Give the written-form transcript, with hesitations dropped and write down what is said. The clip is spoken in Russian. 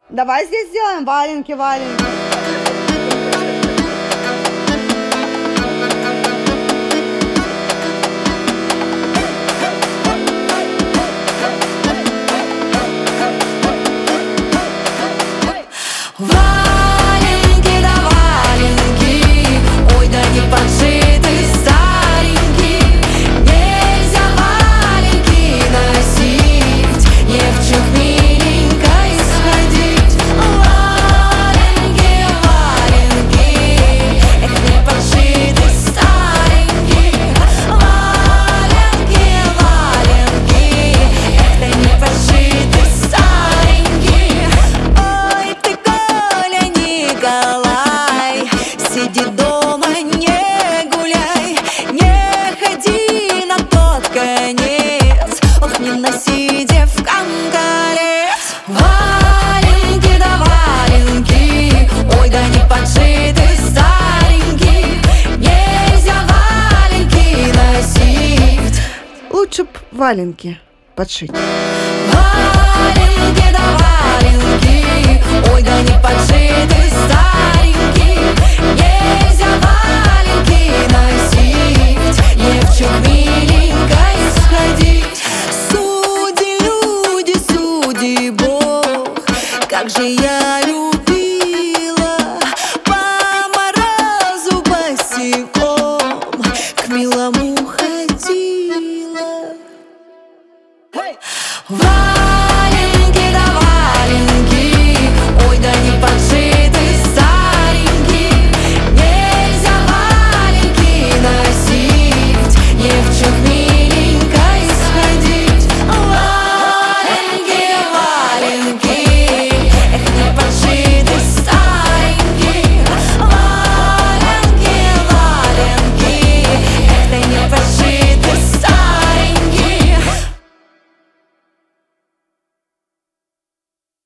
Давай здесь сделаем валенки, валенки. Валенки да валенки, ой, да не подшиты старенькие. Нельзя валенки носить, не в чух миленькой сходить. Валенки, валенки, эх, не подшиты старенькие. Валенки, валенки, эх, да не подшиты старенькие. Ой, ты, Коля, Николай, сиди дома, не гуляй, не ходи на тот конец, ох, не носи девкам колец. Валенки да валенки, ой, да не подшиты старенькие. Нельзя валенки носить. Лучше б валенки подшить. Валенки да валенки, ой, да не подшиты старенькие. Нельзя валенки носить, не в чух миленькой сходить. Суди, люди, суди Бог, как же я люблю